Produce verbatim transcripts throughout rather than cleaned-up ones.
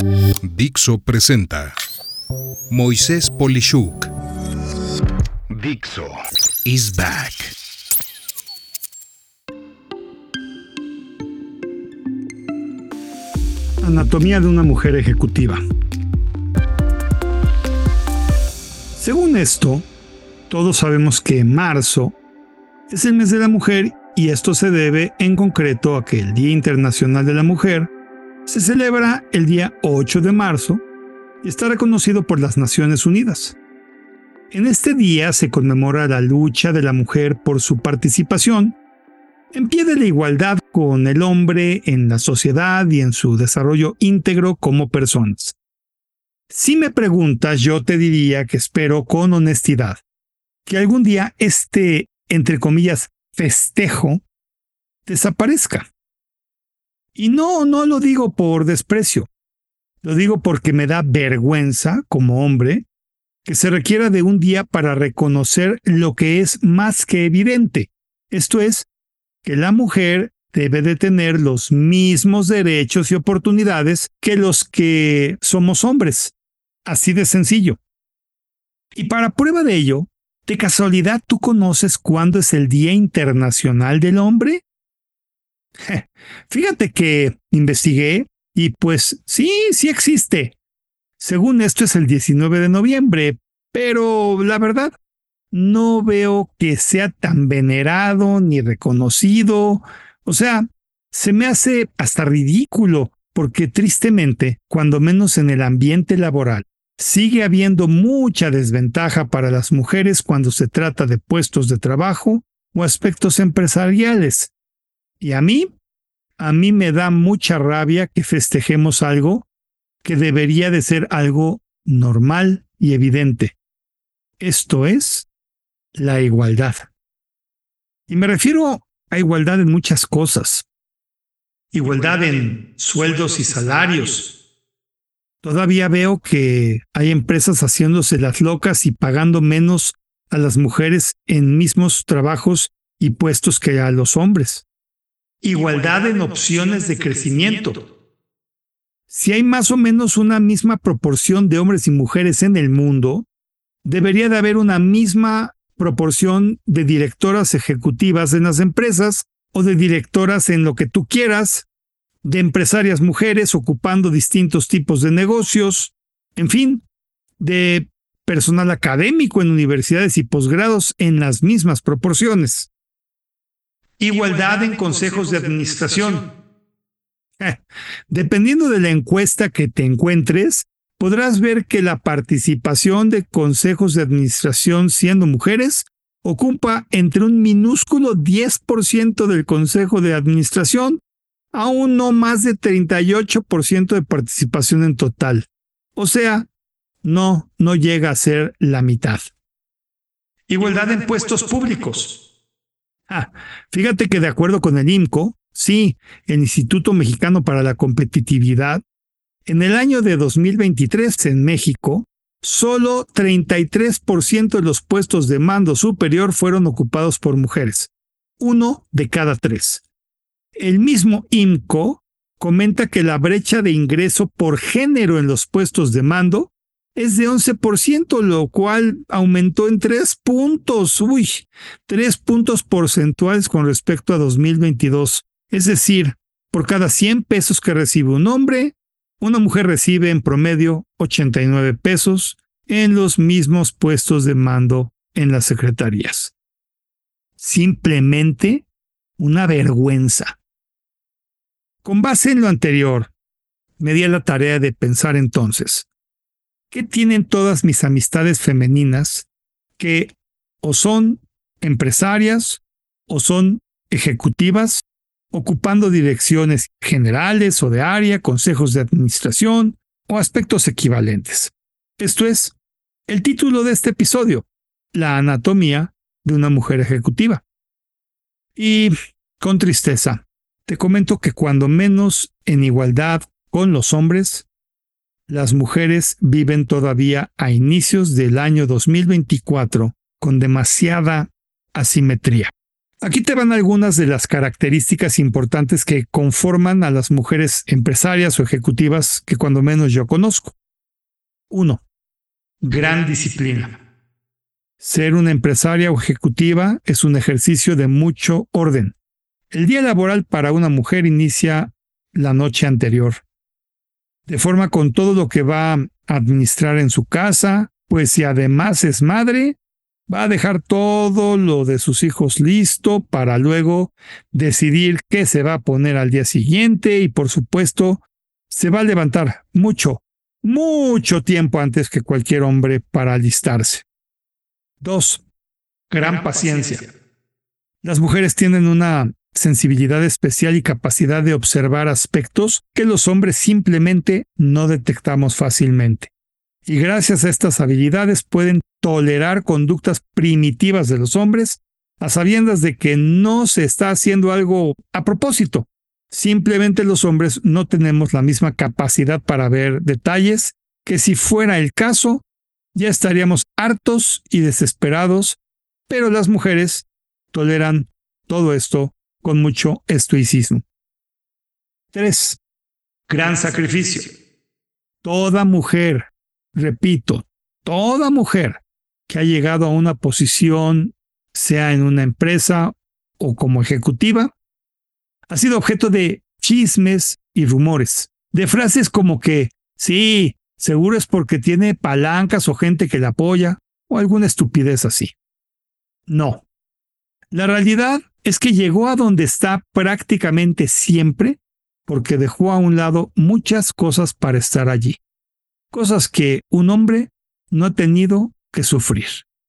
Dixo presenta Moisés Polishuk. Dixo is back. Anatomía de una mujer ejecutiva. Según esto, todos sabemos que marzo es el mes de la mujer y esto se debe en concreto a que el Día Internacional de la Mujer se celebra el día ocho de marzo y está reconocido por las Naciones Unidas. En este día se conmemora la lucha de la mujer por su participación en pie de la igualdad con el hombre en la sociedad y en su desarrollo íntegro como personas. Si me preguntas, yo te diría que espero con honestidad que algún día este, entre comillas, festejo desaparezca. Y no, no lo digo por desprecio. Lo digo porque me da vergüenza, como hombre, que se requiera de un día para reconocer lo que es más que evidente. Esto es, que la mujer debe de tener los mismos derechos y oportunidades que los que somos hombres. Así de sencillo. Y para prueba de ello, ¿de casualidad tú conoces cuándo es el Día Internacional del Hombre? Fíjate que investigué y pues sí, sí existe. Según esto es el diecinueve de noviembre, pero la verdad, no veo que sea tan venerado ni reconocido. O sea, se me hace hasta ridículo, porque tristemente, cuando menos en el ambiente laboral, sigue habiendo mucha desventaja para las mujeres cuando se trata de puestos de trabajo o aspectos empresariales. Y a mí, a mí me da mucha rabia que festejemos algo que debería de ser algo normal y evidente. Esto es la igualdad. Y me refiero a igualdad en muchas cosas. Igualdad en sueldos y salarios. Todavía veo que hay empresas haciéndose las locas y pagando menos a las mujeres en mismos trabajos y puestos que a los hombres. Igualdad en opciones de crecimiento. Si hay más o menos una misma proporción de hombres y mujeres en el mundo, debería de haber una misma proporción de directoras ejecutivas en las empresas o de directoras en lo que tú quieras, de empresarias mujeres ocupando distintos tipos de negocios, en fin, de personal académico en universidades y posgrados en las mismas proporciones. Igualdad en consejos de administración. Eh, dependiendo de la encuesta que te encuentres, podrás ver que la participación de consejos de administración siendo mujeres ocupa entre un minúsculo diez por ciento del consejo de administración a un no más de treinta y ocho por ciento de participación en total. O sea, no, no llega a ser la mitad. Igualdad en puestos públicos. Ah, fíjate que de acuerdo con el I M C O, sí, el Instituto Mexicano para la Competitividad, en el año de dos mil veintitrés en México, solo treinta y tres por ciento de los puestos de mando superior fueron ocupados por mujeres. Uno de cada tres. El mismo I M C O comenta que la brecha de ingreso por género en los puestos de mando es de once por ciento, lo cual aumentó en tres puntos. Uy, tres puntos porcentuales con respecto a dos mil veintidós. Es decir, por cada cien pesos que recibe un hombre, una mujer recibe en promedio ochenta y nueve pesos en los mismos puestos de mando en las secretarías. Simplemente una vergüenza. Con base en lo anterior, me di a la tarea de pensar entonces, ¿qué tienen todas mis amistades femeninas que o son empresarias o son ejecutivas, ocupando direcciones generales o de área, consejos de administración o aspectos equivalentes? Esto es el título de este episodio, la anatomía de una mujer ejecutiva. Y con tristeza, te comento que cuando menos en igualdad con los hombres, las mujeres viven todavía a inicios del año dos mil veinticuatro con demasiada asimetría. Aquí te van algunas de las características importantes que conforman a las mujeres empresarias o ejecutivas que cuando menos yo conozco. Uno, gran disciplina. Ser una empresaria o ejecutiva es un ejercicio de mucho orden. El día laboral para una mujer inicia la noche anterior, de forma con todo lo que va a administrar en su casa, pues si además es madre, va a dejar todo lo de sus hijos listo para luego decidir qué se va a poner al día siguiente y por supuesto se va a levantar mucho, mucho tiempo antes que cualquier hombre para alistarse. Dos, gran paciencia. Las mujeres tienen una sensibilidad especial y capacidad de observar aspectos que los hombres simplemente no detectamos fácilmente. Y gracias a estas habilidades pueden tolerar conductas primitivas de los hombres a sabiendas de que no se está haciendo algo a propósito. Simplemente los hombres no tenemos la misma capacidad para ver detalles que si fuera el caso, ya estaríamos hartos y desesperados, pero las mujeres toleran todo esto con mucho estoicismo. Tres. Gran sacrificio. Toda mujer, repito, toda mujer que ha llegado a una posición, sea en una empresa o como ejecutiva, ha sido objeto de chismes y rumores, de frases como que, sí, seguro es porque tiene palancas o gente que la apoya, o alguna estupidez así. No. La realidad es que llegó a donde está prácticamente siempre porque dejó a un lado muchas cosas para estar allí. Cosas que un hombre no ha tenido que sufrir.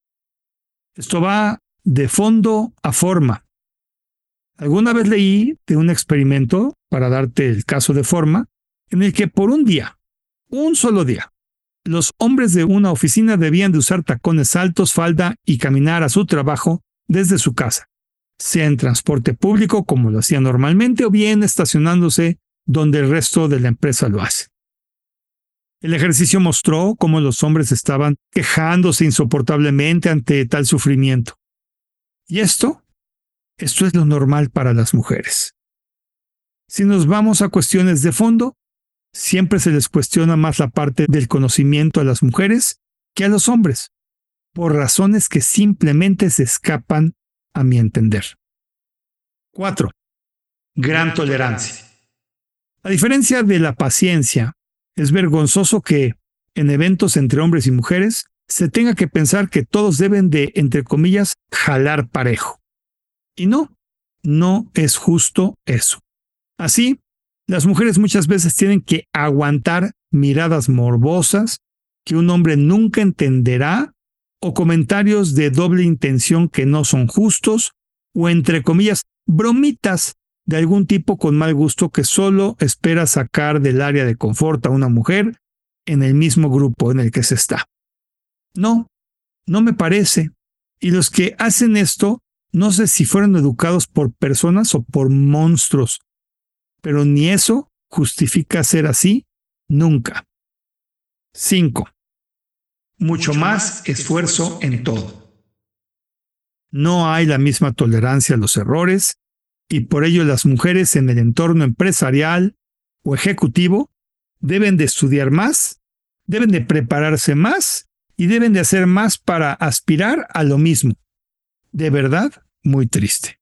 Esto va de fondo a forma. Alguna vez leí de un experimento, para darte el caso de forma, en el que por un día, un solo día, los hombres de una oficina debían de usar tacones altos, falda y caminar a su trabajo desde su casa, sea en transporte público como lo hacían normalmente o bien estacionándose donde el resto de la empresa lo hace. El ejercicio mostró cómo los hombres estaban quejándose insoportablemente ante tal sufrimiento. Y esto, esto es lo normal para las mujeres. Si nos vamos a cuestiones de fondo, siempre se les cuestiona más la parte del conocimiento a las mujeres que a los hombres, por razones que simplemente se escapan a mi entender. Cuatro. Gran tolerancia. A diferencia de la paciencia, es vergonzoso que, en eventos entre hombres y mujeres, se tenga que pensar que todos deben de, entre comillas, jalar parejo. Y no, no es justo eso. Así, las mujeres muchas veces tienen que aguantar miradas morbosas que un hombre nunca entenderá o comentarios de doble intención que no son justos o, entre comillas, bromitas de algún tipo con mal gusto que solo espera sacar del área de confort a una mujer en el mismo grupo en el que se está. No, no me parece. Y los que hacen esto, no sé si fueron educados por personas o por monstruos, pero ni eso justifica ser así nunca. Cinco. Mucho más esfuerzo en todo. No hay la misma tolerancia a los errores y por ello las mujeres en el entorno empresarial o ejecutivo deben de estudiar más, deben de prepararse más y deben de hacer más para aspirar a lo mismo. De verdad, muy triste.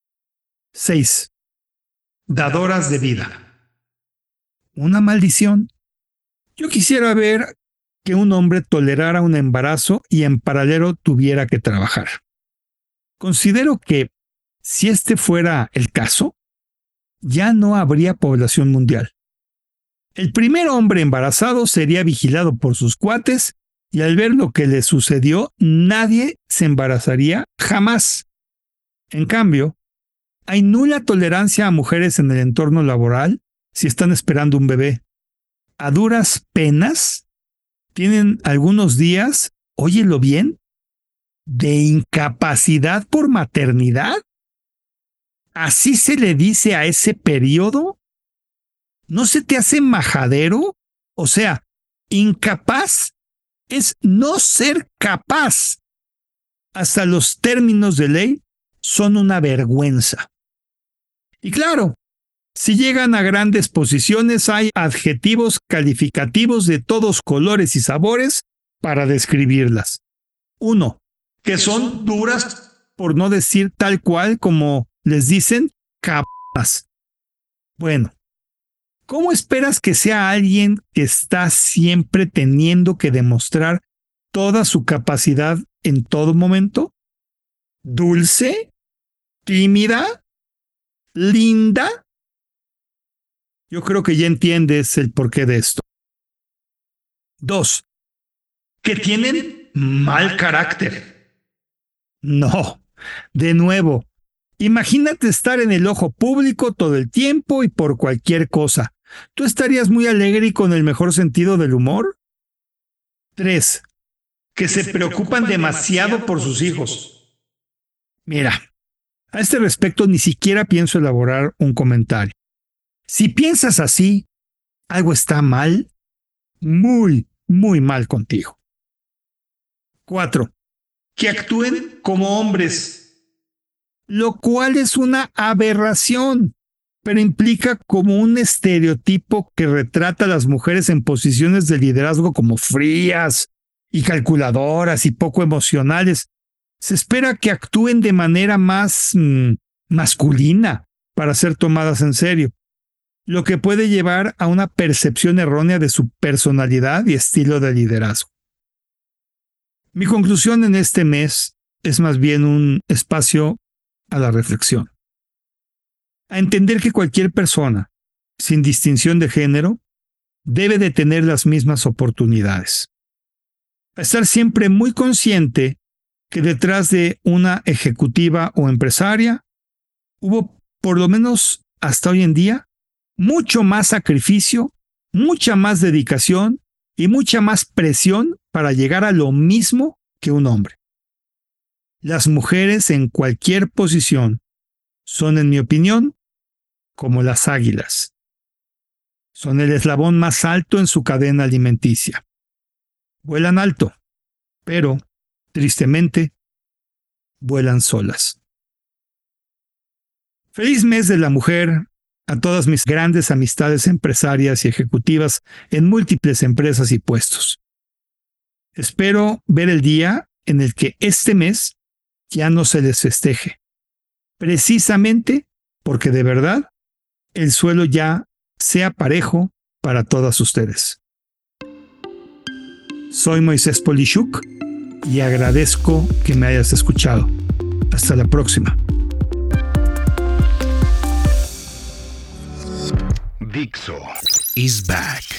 Seis. Dadoras de vida. Una maldición. Yo quisiera ver que un hombre tolerara un embarazo y en paralelo tuviera que trabajar. Considero que, si este fuera el caso, ya no habría población mundial. El primer hombre embarazado sería vigilado por sus cuates y al ver lo que le sucedió, nadie se embarazaría jamás. En cambio, hay nula tolerancia a mujeres en el entorno laboral si están esperando un bebé. A duras penas, tienen algunos días, óyelo bien, de incapacidad por maternidad. ¿Así se le dice a ese periodo? ¿No se te hace majadero? O sea, incapaz es no ser capaz. Hasta los términos de ley son una vergüenza. Y claro, si llegan a grandes posiciones hay adjetivos calificativos de todos colores y sabores para describirlas. Uno, que son duras, por no decir tal cual como les dicen, cabronas. Bueno, ¿cómo esperas que sea alguien que está siempre teniendo que demostrar toda su capacidad en todo momento? ¿Dulce? ¿Tímida? ¿Linda? Yo creo que ya entiendes el porqué de esto. Dos, que tienen mal carácter. No, de nuevo, imagínate estar en el ojo público todo el tiempo y por cualquier cosa. ¿Tú estarías muy alegre y con el mejor sentido del humor? Tres, que se preocupan demasiado por sus hijos. Mira, a este respecto ni siquiera pienso elaborar un comentario. Si piensas así, algo está mal, muy, muy mal contigo. Cuatro, que actúen como hombres, lo cual es una aberración, pero implica como un estereotipo que retrata a las mujeres en posiciones de liderazgo como frías y calculadoras y poco emocionales. Se espera que actúen de manera más mmm, masculina para ser tomadas en serio, lo que puede llevar a una percepción errónea de su personalidad y estilo de liderazgo. Mi conclusión en este mes es más bien un espacio a la reflexión, a entender que cualquier persona, sin distinción de género, debe de tener las mismas oportunidades, a estar siempre muy consciente que detrás de una ejecutiva o empresaria hubo, por lo menos hasta hoy en día, mucho más sacrificio, mucha más dedicación y mucha más presión para llegar a lo mismo que un hombre. Las mujeres en cualquier posición son, en mi opinión, como las águilas. Son el eslabón más alto en su cadena alimenticia. Vuelan alto, pero, tristemente, vuelan solas. Feliz mes de la mujer a todas mis grandes amistades empresarias y ejecutivas en múltiples empresas y puestos. Espero ver el día en el que este mes ya no se les festeje, precisamente porque de verdad el suelo ya sea parejo para todas ustedes. Soy Moisés Polishuk y agradezco que me hayas escuchado. Hasta la próxima. Dixo is back.